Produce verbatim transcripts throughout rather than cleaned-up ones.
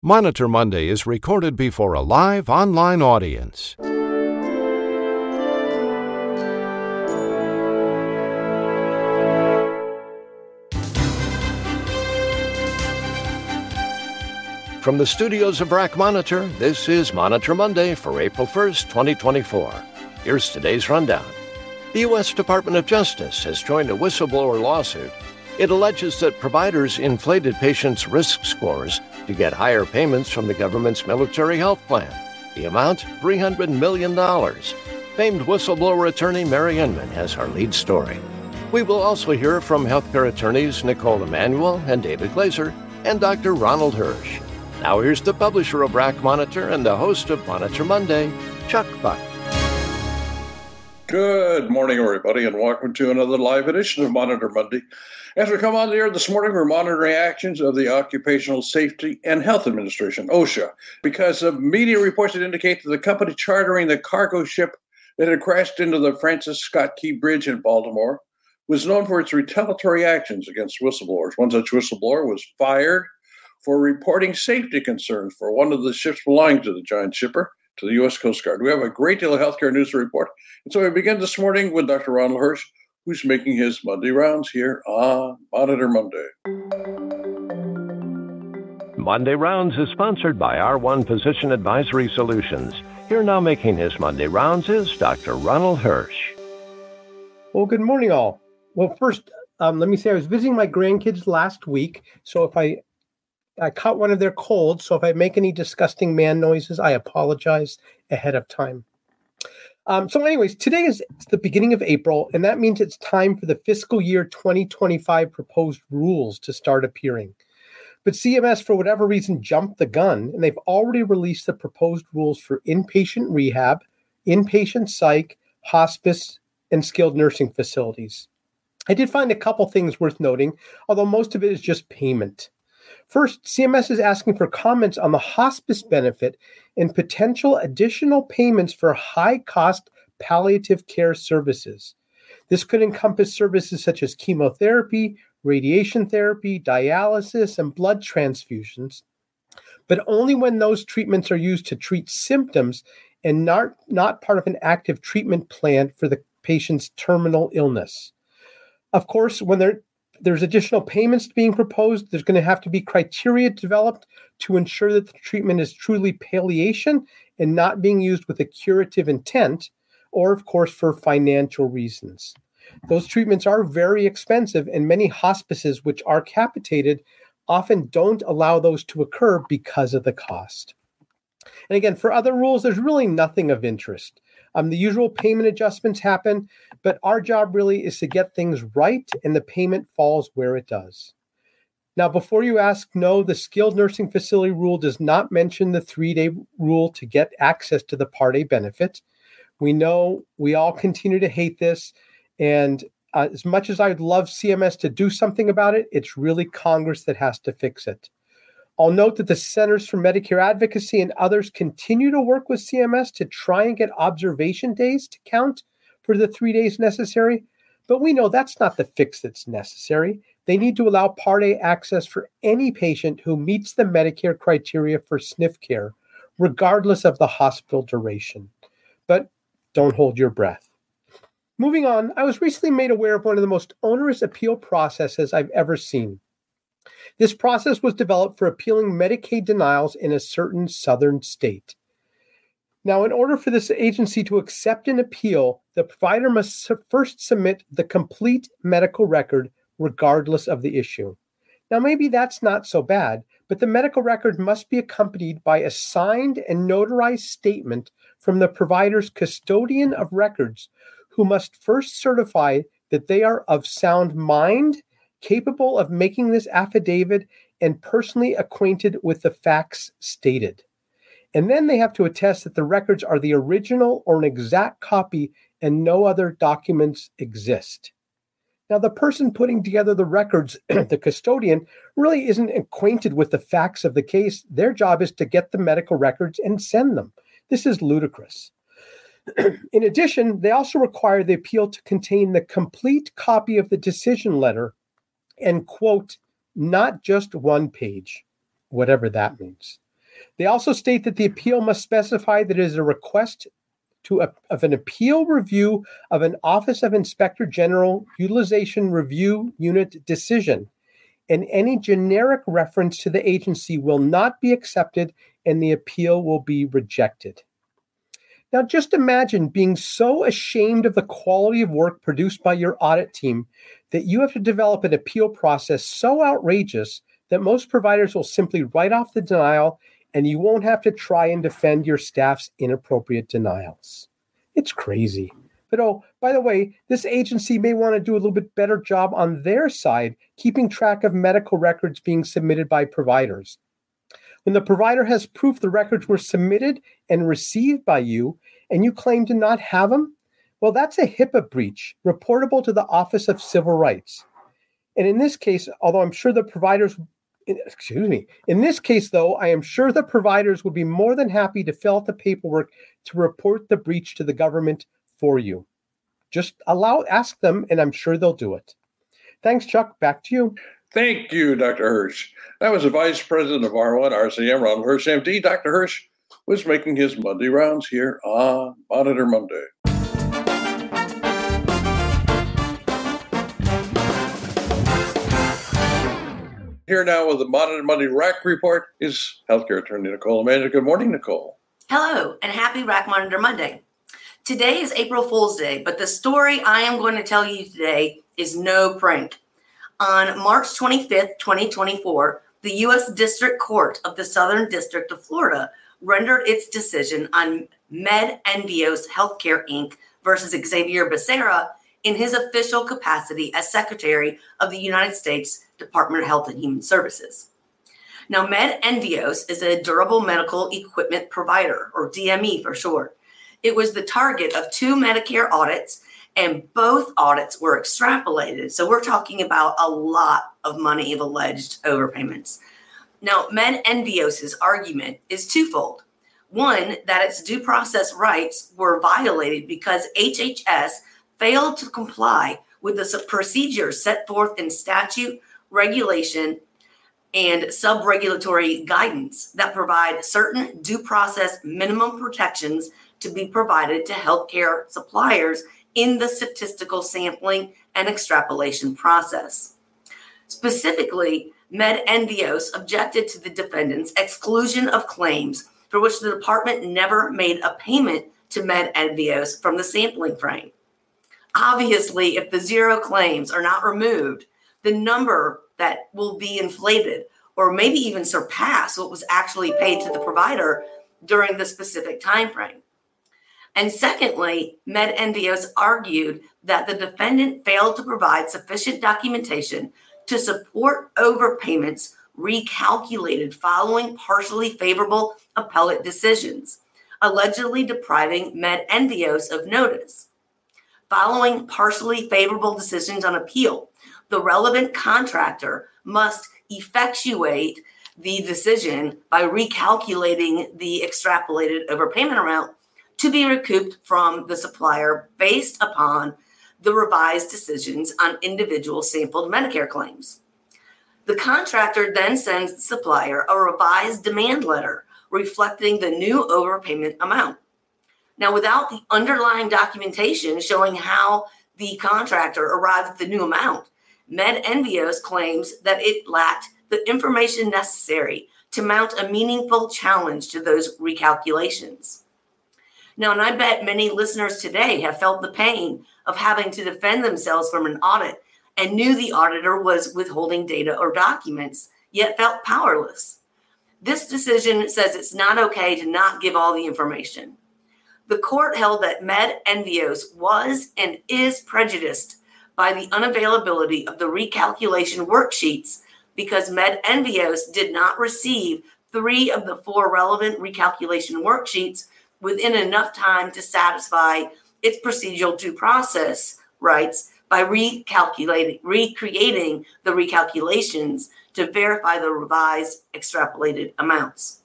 Monitor Monday is recorded before a live online audience. From the studios of Brack Monitor, this is Monitor Monday for April first, twenty twenty-four. Here's today's rundown. The U S Department of Justice has joined a whistleblower lawsuit. It alleges that providers inflated patients' risk scores to get higher payments from the government's military health plan. The amount, three hundred million dollars. Famed whistleblower attorney Mary Inman has our lead story. We will also hear from healthcare attorneys Nicole Emanuel and David Glazer and Doctor Ronald Hirsch. Now here's the publisher of Brack Monitor and the host of Monitor Monday, Chuck Buck. Good morning, everybody, and welcome to another live edition of Monitor Monday. As we come on the air this morning, we're monitoring actions of the Occupational Safety and Health Administration, OSHA, because of media reports that indicate that the company chartering the cargo ship that had crashed into the Francis Scott Key Bridge in Baltimore was known for its retaliatory actions against whistleblowers. One such whistleblower was fired for reporting safety concerns for one of the ships belonging to the giant shipper, to the U S Coast Guard. We have a great deal of healthcare news to report. And so we begin this morning with Doctor Ronald Hirsch, who's making his Monday rounds here on Monitor Monday. Monday Rounds is sponsored by R one Physician Advisory Solutions. Here now making his Monday rounds is Doctor Ronald Hirsch. Well, good morning, all. Well, first, um, let me say I was visiting my grandkids last week, so if I I caught one of their colds, so if I make any disgusting man noises, I apologize ahead of time. Um, so anyways, today is the beginning of April, and that means it's time for the fiscal year twenty twenty-five proposed rules to start appearing. But C M S, for whatever reason, jumped the gun, and they've already released the proposed rules for inpatient rehab, inpatient psych, hospice, and skilled nursing facilities. I did find a couple things worth noting, although most of it is just payment. First, C M S is asking for comments on the hospice benefit and potential additional payments for high-cost palliative care services. This could encompass services such as chemotherapy, radiation therapy, dialysis, and blood transfusions, but only when those treatments are used to treat symptoms and not, not part of an active treatment plan for the patient's terminal illness. Of course, when they're There's additional payments being proposed. There's going to have to be criteria developed to ensure that the treatment is truly palliation and not being used with a curative intent, or, of course, for financial reasons. Those treatments are very expensive, and many hospices, which are capitated, often don't allow those to occur because of the cost. And again, for other rules, there's really nothing of interest. Um, the usual payment adjustments happen, but our job really is to get things right, and the payment falls where it does. Now, before you ask, no, the skilled nursing facility rule does not mention the three-day rule to get access to the Part A benefit. We know we all continue to hate this, and uh, as much as I'd love C M S to do something about it, it's really Congress that has to fix it. I'll note that the Centers for Medicare Advocacy and others continue to work with C M S to try and get observation days to count for the three days necessary, but we know that's not the fix that's necessary. They need to allow Part A access for any patient who meets the Medicare criteria for S N F care, regardless of the hospital duration. But don't hold your breath. Moving on, I was recently made aware of one of the most onerous appeal processes I've ever seen. This process was developed for appealing Medicaid denials in a certain southern state. Now, in order for this agency to accept an appeal, the provider must su- first submit the complete medical record regardless of the issue. Now, maybe that's not so bad, but the medical record must be accompanied by a signed and notarized statement from the provider's custodian of records, who must first certify that they are of sound mind, capable of making this affidavit, and personally acquainted with the facts stated. And then they have to attest that the records are the original or an exact copy and no other documents exist. Now, the person putting together the records, the custodian, really isn't acquainted with the facts of the case. Their job is to get the medical records and send them. This is ludicrous. In addition, they also require the appeal to contain the complete copy of the decision letter and, quote, not just one page, whatever that means. They also state that the appeal must specify that it is a request to a, of an appeal review of an Office of Inspector General Utilization Review Unit decision, and any generic reference to the agency will not be accepted and the appeal will be rejected. Now, just imagine being so ashamed of the quality of work produced by your audit team that you have to develop an appeal process so outrageous that most providers will simply write off the denial and you won't have to try and defend your staff's inappropriate denials. It's crazy. But oh, by the way, this agency may want to do a little bit better job on their side, keeping track of medical records being submitted by providers. When the provider has proof the records were submitted and received by you, and you claim to not have them, well, that's a HIPAA breach, reportable to the Office of Civil Rights. And in this case, although I'm sure the providers Excuse me. In this case, though, I am sure the providers would be more than happy to fill out the paperwork to report the breach to the government for you. Just allow, ask them, and I'm sure they'll do it. Thanks, Chuck. Back to you. Thank you, Doctor Hirsch. That was the Vice President of R one R C M, Ronald Hirsch, M D. Doctor Hirsch was making his Monday rounds here on Monitor Monday. Here now with the Monitor Monday R A C report is healthcare attorney Nicole Amanda. Good morning, Nicole. Hello, and happy R A C Monitor Monday. Today is April Fool's Day, but the story I am going to tell you today is no prank. On March twenty-fifth, twenty twenty-four, the U S District Court of the Southern District of Florida rendered its decision on MedEnvios Healthcare, Incorporated versus Xavier Becerra in his official capacity as Secretary of the United States Department of Health and Human Services. Now, MedEnvios is a durable medical equipment provider, or D M E for short. It was the target of two Medicare audits, and both audits were extrapolated. So we're talking about a lot of money of alleged overpayments. Now, MedEnvios' argument is twofold. One, that its due process rights were violated because H H S failed to comply with the procedures set forth in statute, regulation, and sub-regulatory guidance that provide certain due process minimum protections to be provided to healthcare suppliers in the statistical sampling and extrapolation process. Specifically, MedEnvios objected to the defendant's exclusion of claims for which the department never made a payment to MedEnvios from the sampling frame. Obviously, if the zero claims are not removed, the number that will be inflated or maybe even surpass what was actually paid to the provider during the specific time frame. And secondly, MedEnvios argued that the defendant failed to provide sufficient documentation to support overpayments recalculated following partially favorable appellate decisions, allegedly depriving MedEnvios of notice. Following partially favorable decisions on appeal, the relevant contractor must effectuate the decision by recalculating the extrapolated overpayment amount to be recouped from the supplier based upon the revised decisions on individual sampled Medicare claims. The contractor then sends the supplier a revised demand letter reflecting the new overpayment amount. Now, without the underlying documentation showing how the contractor arrived at the new amount, MedEnvios claims that it lacked the information necessary to mount a meaningful challenge to those recalculations. Now, and I bet many listeners today have felt the pain of having to defend themselves from an audit and knew the auditor was withholding data or documents, yet felt powerless. This decision says it's not okay to not give all the information. The court held that MedEnvios was and is prejudiced by the unavailability of the recalculation worksheets because MedEnvios did not receive three of the four relevant recalculation worksheets within enough time to satisfy its procedural due process rights by recalculating, recreating the recalculations to verify the revised extrapolated amounts.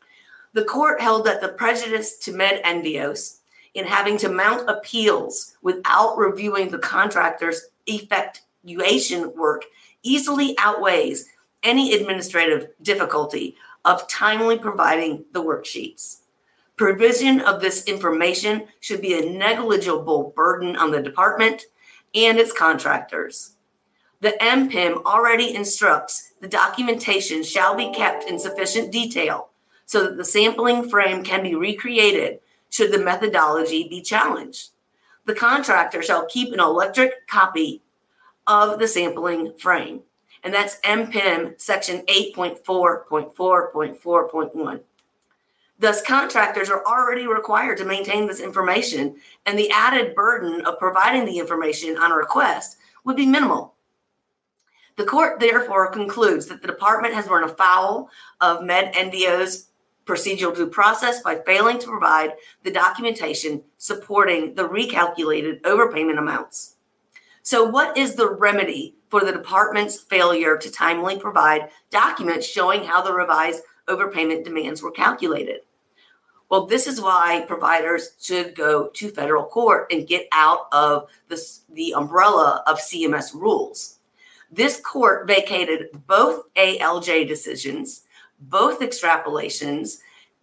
The court held that the prejudice to MedEnvios in having to mount appeals without reviewing the contractor's effectuation work easily outweighs any administrative difficulty of timely providing the worksheets. Provision of this information should be a negligible burden on the department and its contractors. The M P I M already instructs the documentation shall be kept in sufficient detail so that the sampling frame can be recreated should the methodology be challenged. The contractor shall keep an electric copy of the sampling frame, and that's M P I M section eight point four point four point four point one. Thus, contractors are already required to maintain this information, and the added burden of providing the information on a request would be minimal. The court therefore concludes that the department has run afoul of MedNVO's procedural due process by failing to provide the documentation supporting the recalculated overpayment amounts. So what is the remedy for the department's failure to timely provide documents showing how the revised overpayment demands were calculated? Well, this is why providers should go to federal court and get out of this, the umbrella of C M S rules. This court vacated both A L J decisions, both extrapolations.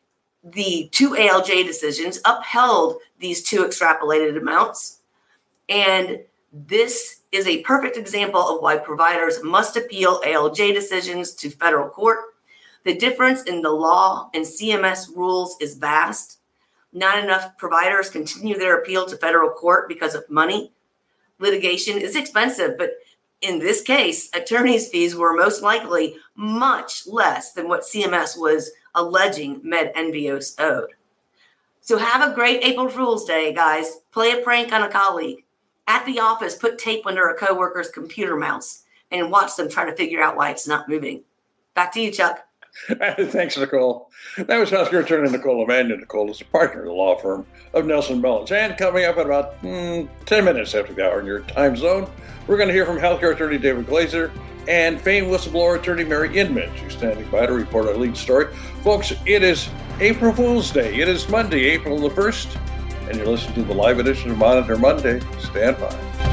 The two A L J decisions upheld these two extrapolated amounts. And this is a perfect example of why providers must appeal A L J decisions to federal court. The difference in the law and C M S rules is vast. Not enough providers continue their appeal to federal court because of money. Litigation is expensive, but in this case, attorney's fees were most likely much less than what C M S was alleging MedNVOs owed. So have a great April Fool's Day, guys. Play a prank on a colleague. At the office, put tape under a coworker's computer mouse and watch them try to figure out why it's not moving. Back to you, Chuck. Thanks, Nicole. That was healthcare attorney Nicole Emmanuel. Nicole is a partner of the law firm of Nelson Mullins. And coming up in about mm, ten minutes after the hour in your time zone, we're going to hear from healthcare attorney David Glazer and famed whistleblower attorney Mary Inman. She's standing by to report our lead story. Folks, it is April Fool's Day. It is Monday, April the first, and you're listening to the live edition of Monitor Monday. Stand by.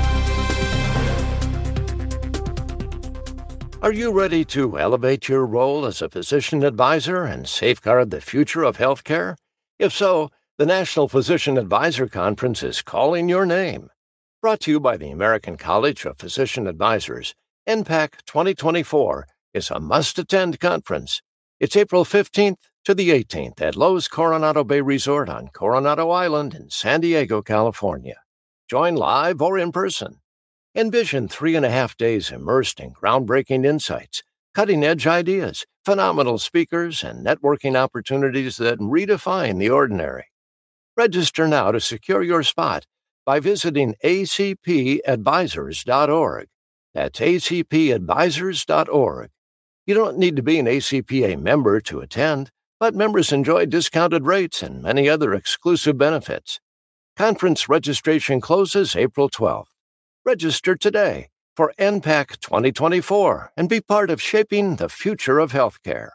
Are you ready to elevate your role as a physician advisor and safeguard the future of healthcare? If so, the National Physician Advisor Conference is calling your name. Brought to you by the American College of Physician Advisors, N P A C twenty twenty-four is a must-attend conference. It's April fifteenth to the eighteenth at Lowe's Coronado Bay Resort on Coronado Island in San Diego, California. Join live or in person. Envision three and a half days immersed in groundbreaking insights, cutting-edge ideas, phenomenal speakers, and networking opportunities that redefine the ordinary. Register now to secure your spot by visiting a c p advisors dot org. That's a c p advisors dot org. You don't need to be an A C P A member to attend, but members enjoy discounted rates and many other exclusive benefits. Conference registration closes April twelfth. Register today for N P A C twenty twenty-four and be part of shaping the future of healthcare.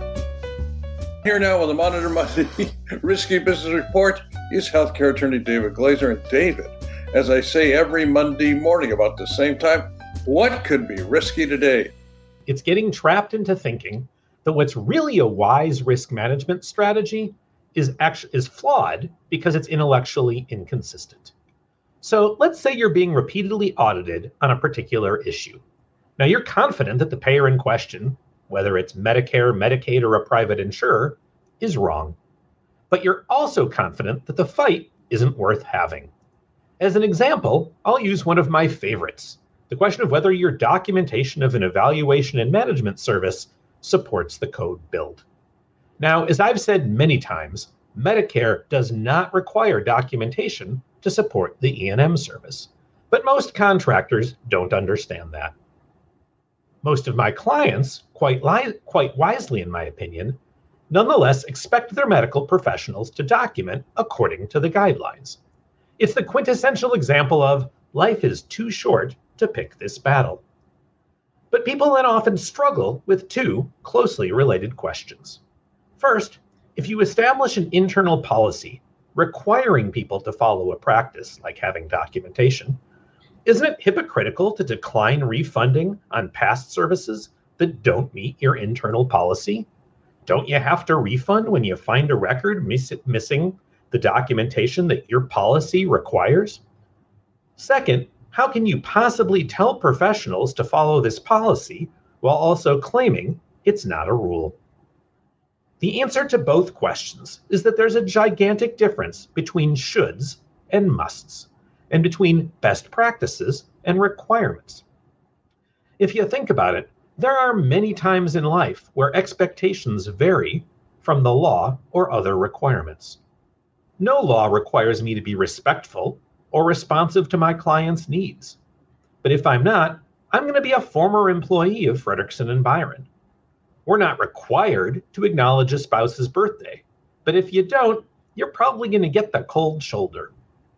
Here now with the Monitor Monday Risky Business Report is healthcare attorney David Glazer. And David, as I say every Monday morning about the same time, what could be risky today? It's getting trapped into thinking that what's really a wise risk management strategy is actually is flawed because it's intellectually inconsistent. So let's say you're being repeatedly audited on a particular issue. Now you're confident that the payer in question, whether it's Medicare, Medicaid, or a private insurer, is wrong. But you're also confident that the fight isn't worth having. As an example, I'll use one of my favorites, the question of whether your documentation of an evaluation and management service supports the code build. Now, as I've said many times, Medicare does not require documentation to support the E and M service, but most contractors don't understand that. Most of my clients, quite, li- quite wisely in my opinion, nonetheless expect their medical professionals to document according to the guidelines. It's the quintessential example of life is too short to pick this battle. But people then often struggle with two closely related questions. First, if you establish an internal policy requiring people to follow a practice like having documentation, isn't it hypocritical to decline refunding on past services that don't meet your internal policy? Don't you have to refund when you find a record miss- missing the documentation that your policy requires? Second, how can you possibly tell professionals to follow this policy while also claiming it's not a rule? The answer to both questions is that there's a gigantic difference between shoulds and musts, and between best practices and requirements. If you think about it, there are many times in life where expectations vary from the law or other requirements. No law requires me to be respectful or responsive to my client's needs. But if I'm not, I'm going to be a former employee of Fredrickson and Byron. We're not required to acknowledge a spouse's birthday, but if you don't, you're probably going to get the cold shoulder.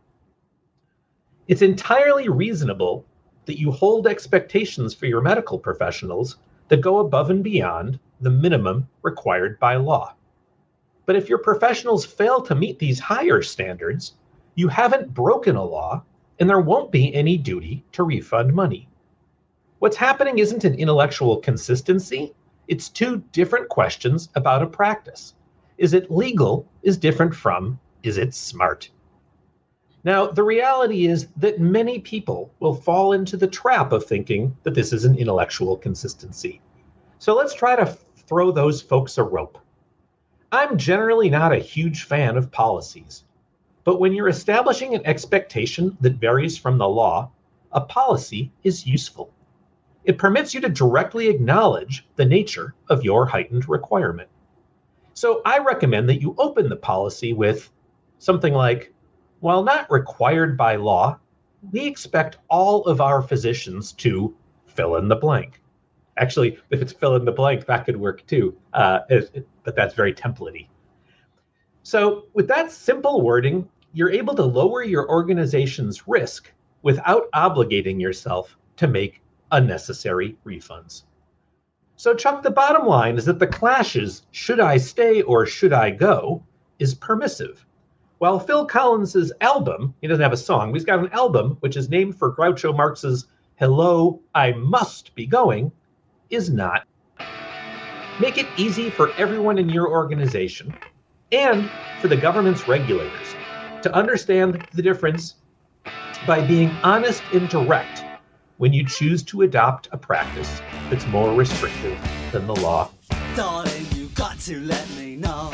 It's entirely reasonable that you hold expectations for your medical professionals that go above and beyond the minimum required by law. But if your professionals fail to meet these higher standards, you haven't broken a law, and there won't be any duty to refund money. What's happening isn't an intellectual consistency, it's two different questions about a practice. Is it legal is different from, is it smart? Now, the reality is that many people will fall into the trap of thinking that this is an intellectual consistency. So let's try to f- throw those folks a rope. I'm generally not a huge fan of policies, but when you're establishing an expectation that varies from the law, a policy is useful. It permits you to directly acknowledge the nature of your heightened requirement. So I recommend that you open the policy with something like, while not required by law, we expect all of our physicians to fill in the blank. Actually, if it's fill in the blank, that could work too, uh, it, but that's very template-y. So with that simple wording, you're able to lower your organization's risk without obligating yourself to make unnecessary refunds. So Chuck, the bottom line is that the clashes, should I stay or should I go, is permissive. While Phil Collins's album, he doesn't have a song, but he's got an album which is named for Groucho Marx's Hello, I Must Be Going, is not. Make it easy for everyone in your organization and for the government's regulators to understand the difference by being honest and direct when you choose to adopt a practice that's more restrictive than the law. Darling, you got to let me know.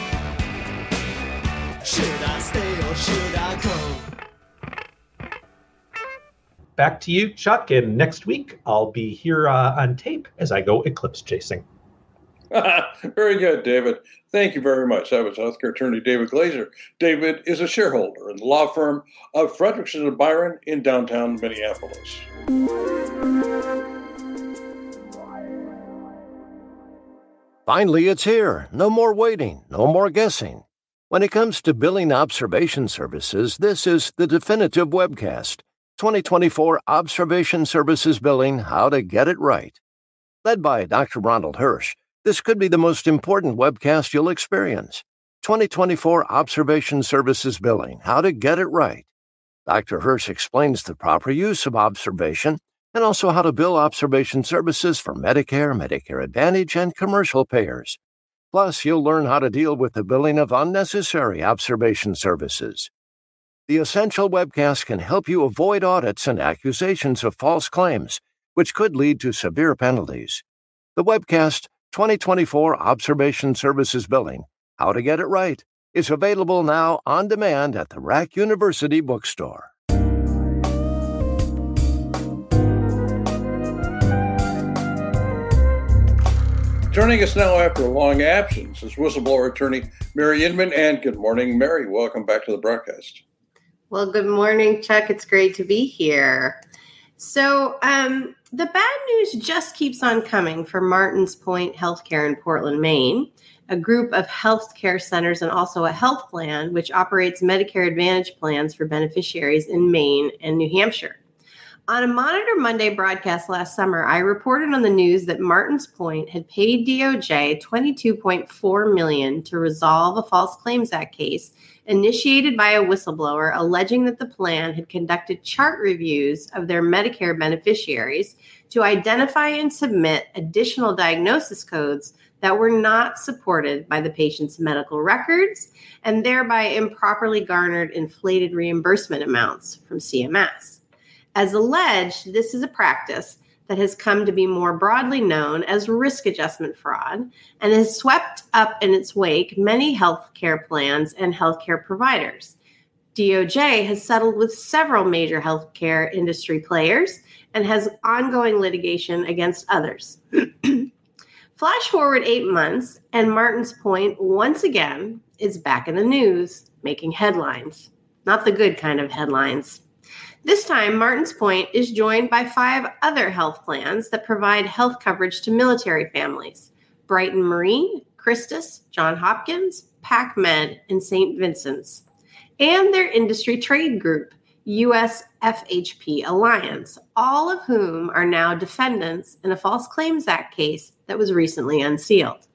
Should I stay or should I go? Back to you, Chuck, and next week I'll be here uh, on tape as I go eclipse chasing. Very good, David. Thank you very much. That was healthcare attorney David Glazer. David is a shareholder in the law firm of Fredrickson and Byron in downtown Minneapolis. Finally, it's here. No more waiting, no more guessing. When it comes to billing observation services, this is the definitive webcast. twenty twenty-four Observation Services Billing, How to Get It Right. Led by Doctor Ronald Hirsch, this could be the most important webcast you'll experience. twenty twenty-four Observation Services Billing, How to Get It Right. Doctor Hirsch explains the proper use of observation and also how to bill observation services for Medicare, Medicare Advantage, and commercial payers. Plus, you'll learn how to deal with the billing of unnecessary observation services. The Essential webcast can help you avoid audits and accusations of false claims, which could lead to severe penalties. The webcast, twenty twenty-four Observation Services Billing, How to Get It Right, is available now on demand at the Rack University Bookstore. Joining us now after a long absence is whistleblower attorney Mary Inman. And good morning, Mary. Welcome back to the broadcast. Well, good morning, Chuck. It's great to be here. So um, the bad news just keeps on coming for Martins Point Healthcare in Portland, Maine, a group of healthcare centers and also a health plan which operates Medicare Advantage plans for beneficiaries in Maine and New Hampshire. On a Monitor Monday broadcast last summer, I reported on the news that Martins Point had paid D O J twenty-two point four million dollars to resolve a False Claims Act case initiated by a whistleblower alleging that the plan had conducted chart reviews of their Medicare beneficiaries to identify and submit additional diagnosis codes that were not supported by the patient's medical records and thereby improperly garnered inflated reimbursement amounts from C M S. As alleged, this is a practice that has come to be more broadly known as risk adjustment fraud and has swept up in its wake many healthcare plans and healthcare providers. D O J has settled with several major healthcare industry players and has ongoing litigation against others. Flash forward eight months, and Martin's Point once again is back in the news, making headlines. Not the good kind of headlines. This time, Martin's Point is joined by five other health plans that provide health coverage to military families: Brighton Marine, Christus, Johns Hopkins, PacMed, and Saint Vincent's, and their industry trade group, U S F H P Alliance, all of whom are now defendants in a False Claims Act case that was recently unsealed.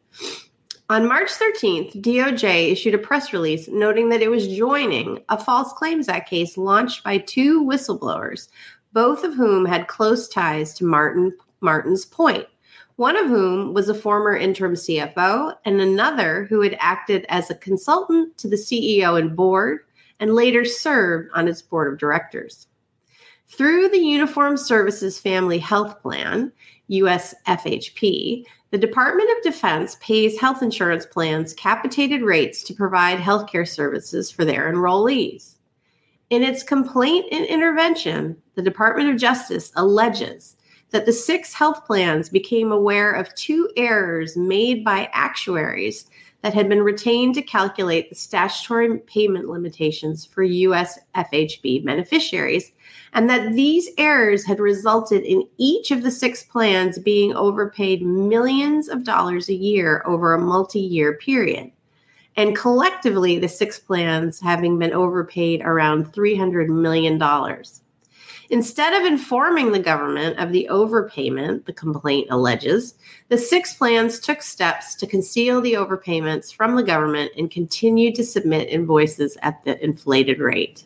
On March thirteenth, D O J issued a press release noting that it was joining a False Claims Act case launched by two whistleblowers, both of whom had close ties to Martin, Martin's Point, one of whom was a former interim C F O and another who had acted as a consultant to the C E O and board and later served on its board of directors. Through the Uniformed Services Family Health Plan, U S F H P, the Department of Defense pays health insurance plans capitated rates to provide healthcare services for their enrollees. In its complaint and intervention, the Department of Justice alleges that the six health plans became aware of two errors made by actuaries that had been retained to calculate the statutory payment limitations for U S F H B beneficiaries, and that these errors had resulted in each of the six plans being overpaid millions of dollars a year over a multi-year period, and collectively the six plans having been overpaid around three hundred million dollars. Instead of informing the government of the overpayment, the complaint alleges, the six plans took steps to conceal the overpayments from the government and continued to submit invoices at the inflated rate.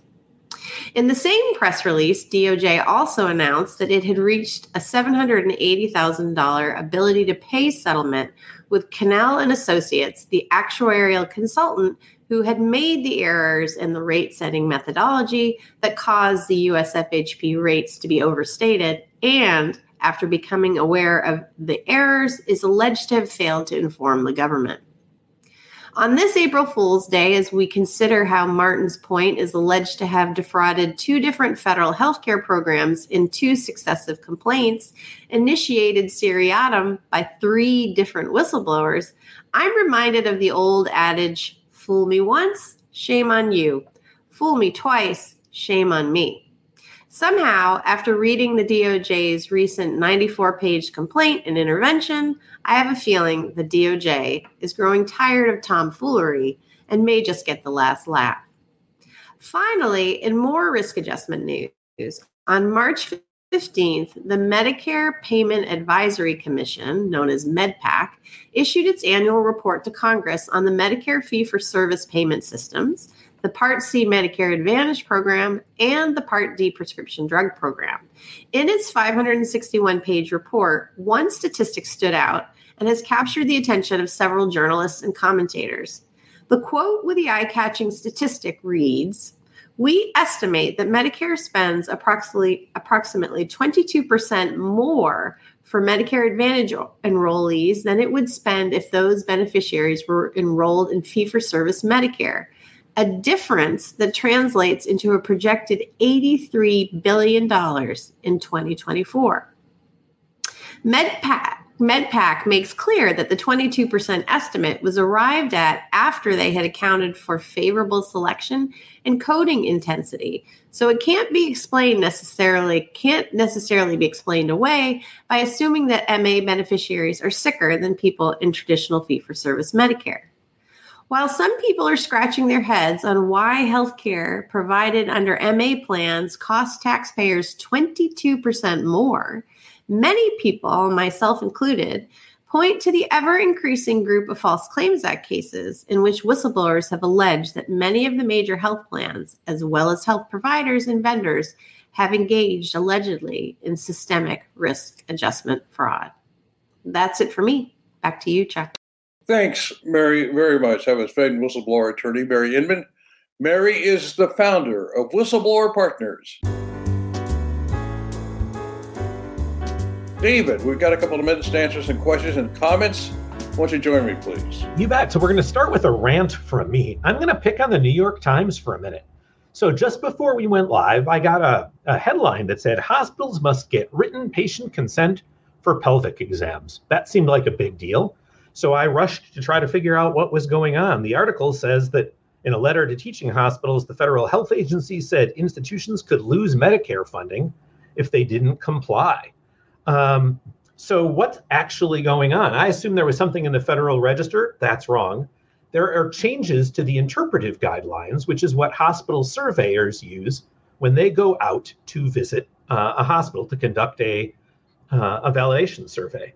In the same press release, D O J also announced that it had reached a seven hundred eighty thousand dollars ability to pay settlement with Cannell and Associates, the actuarial consultant who had made the errors in the rate-setting methodology that caused the U S F H P rates to be overstated, and after becoming aware of the errors, is alleged to have failed to inform the government. On this April Fool's Day, as we consider how Martin's Point is alleged to have defrauded two different federal healthcare programs in two successive complaints, initiated seriatim by three different whistleblowers, I'm reminded of the old adage, fool me once, shame on you. Fool me twice, shame on me. Somehow, after reading the D O J's recent ninety-four page complaint and intervention, I have a feeling the D O J is growing tired of tomfoolery and may just get the last laugh. Finally, in more risk adjustment news, on March fifteenth, the Medicare Payment Advisory Commission, known as MedPAC, issued its annual report to Congress on the Medicare fee-for-service payment systems, the Part C Medicare Advantage program, and the Part D prescription drug program. In its five hundred sixty-one page report, one statistic stood out and has captured the attention of several journalists and commentators. The quote with the eye-catching statistic reads, "We estimate that Medicare spends approximately, approximately twenty-two percent more for Medicare Advantage enrollees than it would spend if those beneficiaries were enrolled in fee-for-service Medicare, a difference that translates into a projected eighty-three billion dollars in twenty twenty-four. MedPAC, MedPAC makes clear that the twenty-two percent estimate was arrived at after they had accounted for favorable selection and coding intensity, so it can't be explained necessarily, can't necessarily be explained away by assuming that M A beneficiaries are sicker than people in traditional fee-for-service Medicare. While some people are scratching their heads on why healthcare provided under M A plans costs taxpayers twenty-two percent more, many people, myself included, point to the ever-increasing group of False Claims Act cases in which whistleblowers have alleged that many of the major health plans, as well as health providers and vendors, have engaged allegedly in systemic risk adjustment fraud. That's it for me. Back to you, Chuck. Thanks, Mary, very much. That was Fed whistleblower attorney Mary Inman. Mary is the founder of Whistleblower Partners. David, we've got a couple of minutes to answer some questions and comments. Why don't you join me, please? You bet. So we're going to start with a rant from me. I'm going to pick on the New York Times for a minute. So just before we went live, I got a, a headline that said, hospitals must get written patient consent for pelvic exams. That seemed like a big deal. So I rushed to try to figure out what was going on. The article says that in a letter to teaching hospitals, the Federal Health Agency said institutions could lose Medicare funding if they didn't comply. Um, so what's actually going on? I assume there was something in the Federal Register. That's wrong. There are changes to the interpretive guidelines, which is what hospital surveyors use when they go out to visit uh, a hospital to conduct a, uh, a validation survey.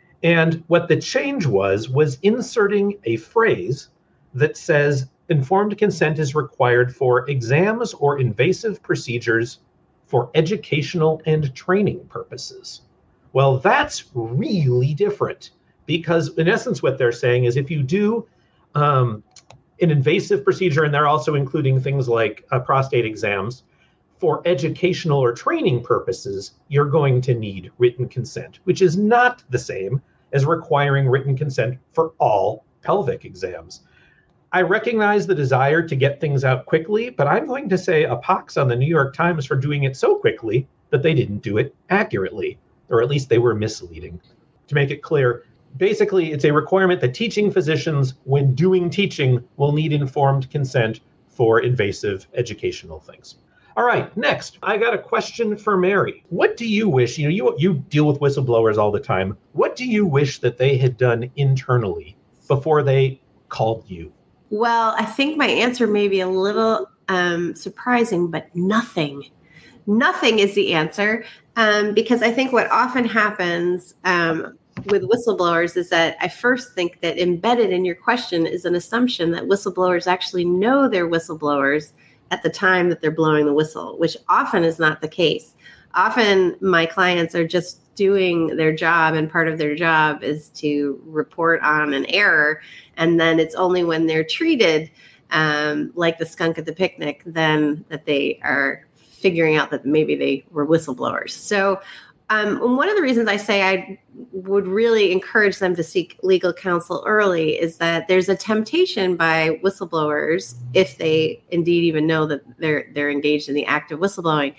And what the change was, was inserting a phrase that says informed consent is required for exams or invasive procedures for educational and training purposes. Well, that's really different because in essence, what they're saying is if you do um, an invasive procedure, and they're also including things like uh, prostate exams for educational or training purposes, you're going to need written consent, which is not the same as requiring written consent for all pelvic exams. I recognize the desire to get things out quickly, but I'm going to say a pox on the New York Times for doing it so quickly that they didn't do it accurately, or at least they were misleading. To make it clear, basically it's a requirement that teaching physicians, when doing teaching, will need informed consent for invasive educational things. All right, next, I got a question for Mary. What do you wish, you know, you, you deal with whistleblowers all the time. What do you wish that they had done internally before they called you? Well, I think my answer may be a little um, surprising, but nothing. Nothing is the answer, um, because I think what often happens um, with whistleblowers is that I first think that embedded in your question is an assumption that whistleblowers actually know they're whistleblowers at the time that they're blowing the whistle, which often is not the case. Often my clients are just doing their job, and part of their job is to report on an error. And then it's only when they're treated um, like the skunk at the picnic, then that they are figuring out that maybe they were whistleblowers. So um, one of the reasons I say I would really encourage them to seek legal counsel early is that there's a temptation by whistleblowers, if they indeed even know that they're they're engaged in the act of whistleblowing,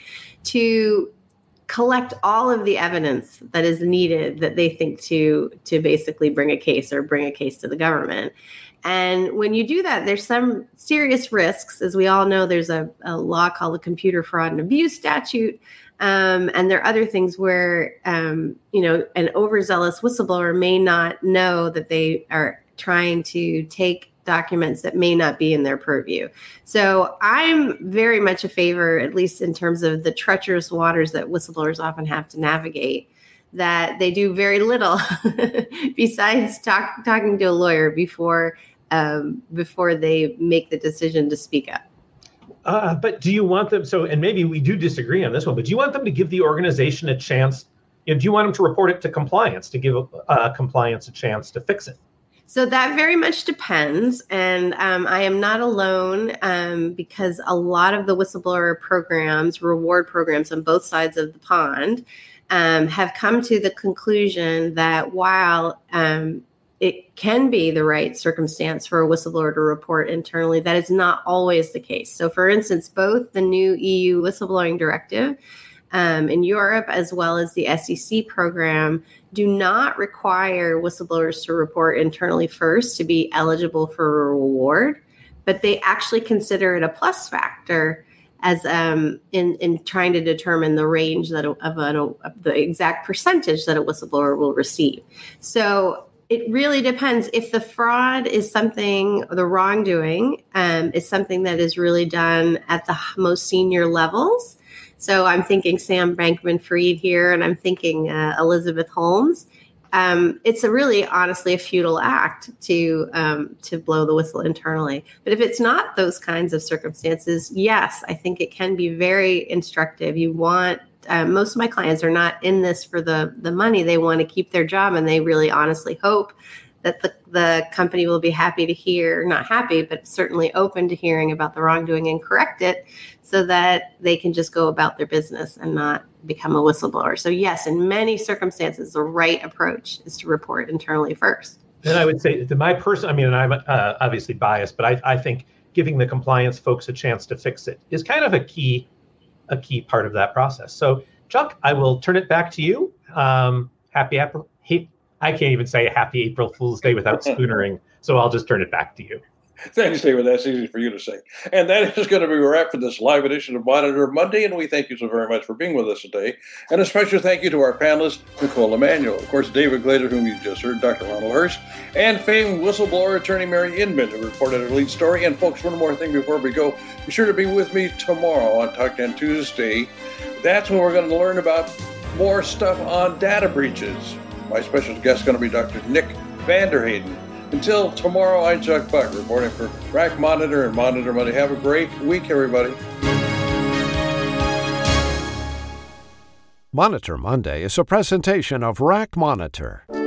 to collect all of the evidence that is needed that they think to to basically bring a case or bring a case to the government. And when you do that, there's some serious risks. As we all know, there's a, a law called the Computer Fraud and Abuse Statute. Um, and there are other things where, um, you know, an overzealous whistleblower may not know that they are trying to take documents that may not be in their purview. So I'm very much a favor, at least in terms of the treacherous waters that whistleblowers often have to navigate, that they do very little besides talk, talking to a lawyer before um, before they make the decision to speak up. Uh, but do you want them, so, and maybe we do disagree on this one, but do you want them to give the organization a chance, you know, do you want them to report it to compliance, to give uh, compliance a chance to fix it? So that very much depends. And um, I am not alone um, because a lot of the whistleblower programs, reward programs on both sides of the pond, um, have come to the conclusion that while um, it can be the right circumstance for a whistleblower to report internally, that is not always the case. So for instance, both the new E U whistleblowing directive um, in Europe, as well as the S E C program, do not require whistleblowers to report internally first to be eligible for a reward, but they actually consider it a plus factor as um, in, in trying to determine the range that a, of, an, of the exact percentage that a whistleblower will receive. So it really depends. If the fraud is something, the wrongdoing um, is something that is really done at the most senior levels. So I'm thinking Sam Bankman-Fried here, and I'm thinking uh, Elizabeth Holmes. Um, it's a really, honestly, a futile act to um, to blow the whistle internally. But if it's not those kinds of circumstances, yes, I think it can be very instructive. You want uh, most of my clients are not in this for the the money. They want to keep their job, and they really honestly hope that the, the company will be happy to hear, not happy, but certainly open to hearing about the wrongdoing and correct it so that they can just go about their business and not become a whistleblower. So yes, in many circumstances, the right approach is to report internally first. And I would say that my person, I mean, and I'm uh, obviously biased, but I, I think giving the compliance folks a chance to fix it is kind of a key, a key part of that process. So Chuck, I will turn it back to you. Um, happy April. Hey, I can't even say happy April Fool's Day without spoonering, so I'll just turn it back to you. Thanks, David. That's easy for you to say. And that is going to be a wrap for this live edition of Monitor Monday, and we thank you so very much for being with us today. And a special thank you to our panelists, Nicole Emanuel, of course, David Glader, whom you just heard, Doctor Ronald Hurst, and famed whistleblower attorney Mary Inman, who reported her lead story. And folks, one more thing before we go, be sure to be with me tomorrow on Talk ten Tuesday. That's when we're going to learn about more stuff on data breaches. My special guest is going to be Doctor Nick Vanderheyden. Until tomorrow, I'm Chuck Buck, reporting for RAC Monitor and Monitor Monday. Have a great week, everybody. Monitor Monday is a presentation of RAC Monitor.